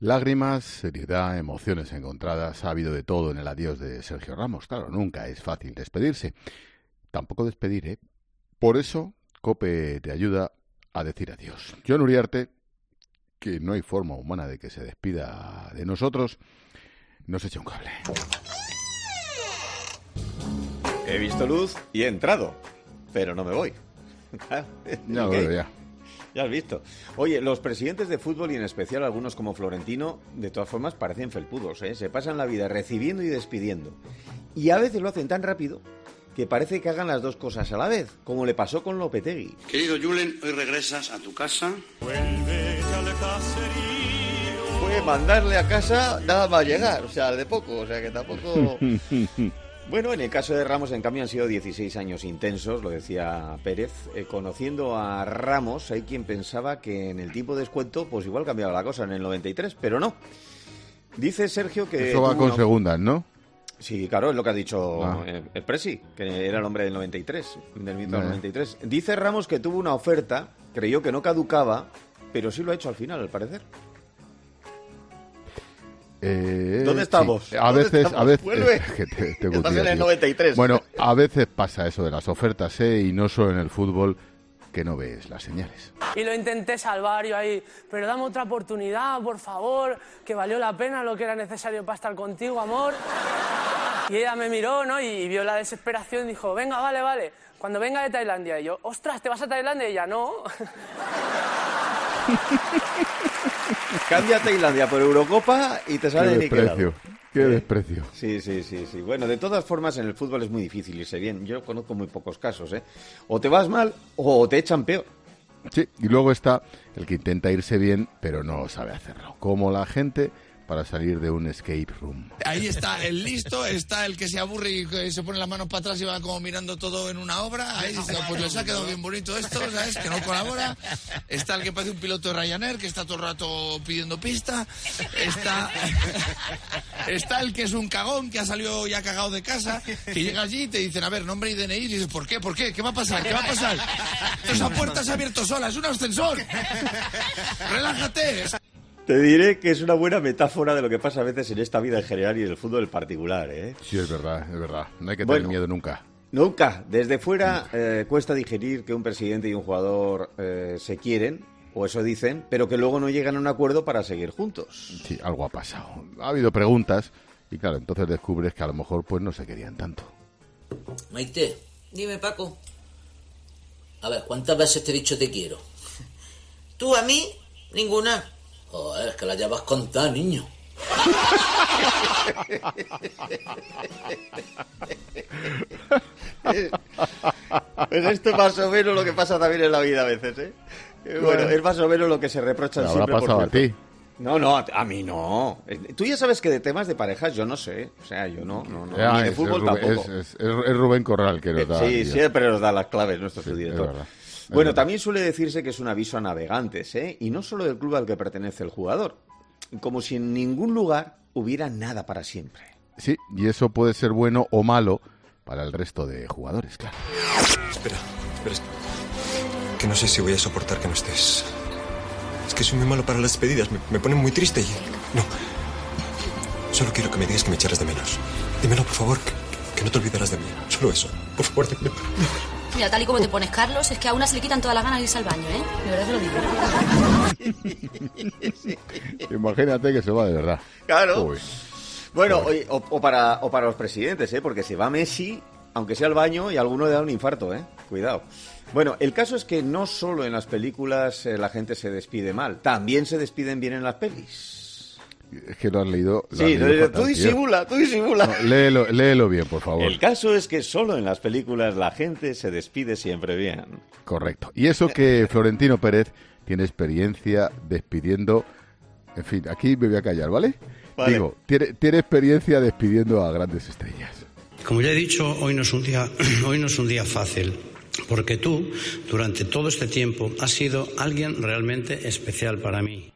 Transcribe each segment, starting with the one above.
Lágrimas, seriedad, emociones encontradas, ha habido de todo en el adiós de Sergio Ramos. Claro, nunca es fácil despedirse. Tampoco despedir, ¿eh? Por eso, COPE te ayuda a decir adiós. Jon Uriarte, que no hay forma humana de que se despida de nosotros, nos echa un cable. He visto luz y he entrado, pero no me voy. Ya lo veo, ya. Ya has visto. Oye, los presidentes de fútbol y en especial algunos como Florentino, de todas formas parecen felpudos, ¿eh? Se pasan la vida recibiendo y despidiendo. Y a veces lo hacen tan rápido que parece que hagan las dos cosas a la vez, como le pasó con Lopetegui. Querido Julen, hoy regresas a tu casa. Fue mandarle a casa nada más llegar, o sea, de poco, o sea que tampoco... Bueno, en el caso de Ramos, en cambio, han sido 16 años intensos, lo decía Pérez. Conociendo a Ramos, hay quien pensaba que en el tiempo de descuento, pues igual cambiaba la cosa en el 93, pero no. Dice Sergio que... Eso va con segundas, ¿no? Sí, claro, es lo que ha dicho el Presi, que era el hombre del 93, del mito del 93. Dice Ramos que tuvo una oferta, creyó que no caducaba, pero sí lo ha hecho al final, al parecer. ¿Dónde estamos? Sí. A veces vuelve. Que te Estás en el 93. Bueno, a veces pasa eso de las ofertas, y no solo en el fútbol, que no ves las señales. Y lo intenté salvar yo ahí, pero dame otra oportunidad, por favor, que valió la pena lo que era necesario para estar contigo, amor. Y ella me miró, ¿no? Y vio la desesperación y dijo, venga, vale, cuando venga de Tailandia. Y yo, ostras, ¿te vas a Tailandia? Y ella, no. Cambia a Tailandia por Eurocopa y te sale niquelado. Qué desprecio. Sí. Bueno, de todas formas, en el fútbol es muy difícil irse bien. Yo conozco muy pocos casos, ¿eh? O te vas mal o te echan peor. Sí, y luego está el que intenta irse bien, pero no sabe hacerlo. Como la gente para salir de un escape room. Ahí está el listo, está el que se aburre y que se pone las manos para atrás y va como mirando todo en una obra. Ahí dice, pues les ha quedado bien bonito esto, ¿sabes? Que no colabora. Está el que parece un piloto de Ryanair, que está todo el rato pidiendo pista. Está el que es un cagón, que ha salido ya cagado de casa, que llega allí y te dicen, a ver, nombre y DNI, y dices, ¿por qué? ¿Qué va a pasar? Esa puerta se ha abierto sola, es un ascensor. Relájate. Te diré que es una buena metáfora de lo que pasa a veces en esta vida en general y en el fútbol en particular, ¿eh? Sí, es verdad. No hay que tener miedo nunca. Nunca. Desde fuera cuesta digerir que un presidente y un jugador se quieren, o eso dicen, pero que luego no llegan a un acuerdo para seguir juntos. Sí, algo ha pasado. Ha habido preguntas y claro, entonces descubres que a lo mejor pues no se querían tanto. Maite, dime, Paco. A ver, ¿cuántas veces te he dicho te quiero? ¿Tú a mí? Ninguna. Joder, es que la llevas contada, niño. Pues esto es más o menos lo que pasa también en la vida a veces, ¿eh? Bueno, es más o menos lo que se reprochan siempre. ¿Habrá pasado a ti? No, a mí no. Tú ya sabes que de temas de parejas yo no sé. O sea, yo no. Ni de fútbol tampoco. Es Rubén Corral que nos da. Sí, siempre nos da las claves nuestro subdirector. Bueno, también suele decirse que es un aviso a navegantes, ¿eh? Y no solo del club al que pertenece el jugador. Como si en ningún lugar hubiera nada para siempre. Sí, y eso puede ser bueno o malo para el resto de jugadores, claro. Espera, es que no sé si voy a soportar que no estés. Es que soy muy malo para las despedidas, me pone muy triste y... No, solo quiero que me digas que me echarás de menos. Dímelo, por favor, que no te olvidarás de mí. Solo eso, por favor, dímelo. Mira, tal y como te pones, Carlos, es que a una se le quitan todas las ganas de irse al baño, ¿eh? De verdad te lo digo. Imagínate que se va de verdad. Claro. Uy. Bueno, o para los presidentes, ¿eh? Porque se va Messi, aunque sea al baño, y a alguno le da un infarto, ¿eh? Cuidado. Bueno, el caso es que no solo en las películas la gente se despide mal, también se despiden bien en las pelis. Es que lo has leído. Sí, tú disimula. No, léelo bien, por favor. El caso es que solo en las películas la gente se despide siempre bien. Correcto. Y eso que Florentino Pérez tiene experiencia despidiendo... En fin, aquí me voy a callar, ¿vale? Digo, tiene experiencia despidiendo a grandes estrellas. Como ya he dicho, hoy no es un día fácil. Porque tú, durante todo este tiempo, has sido alguien realmente especial para mí.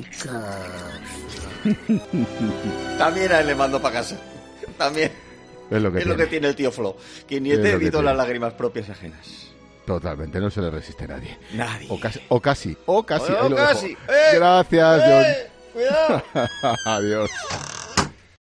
También a él le mando para casa. También. Es lo que tiene el tío Flo. Que ni te evitó las lágrimas propias ajenas. Totalmente, no se le resiste a nadie. Nadie. O casi. Casi. Gracias, Jon. Cuidado. Adiós.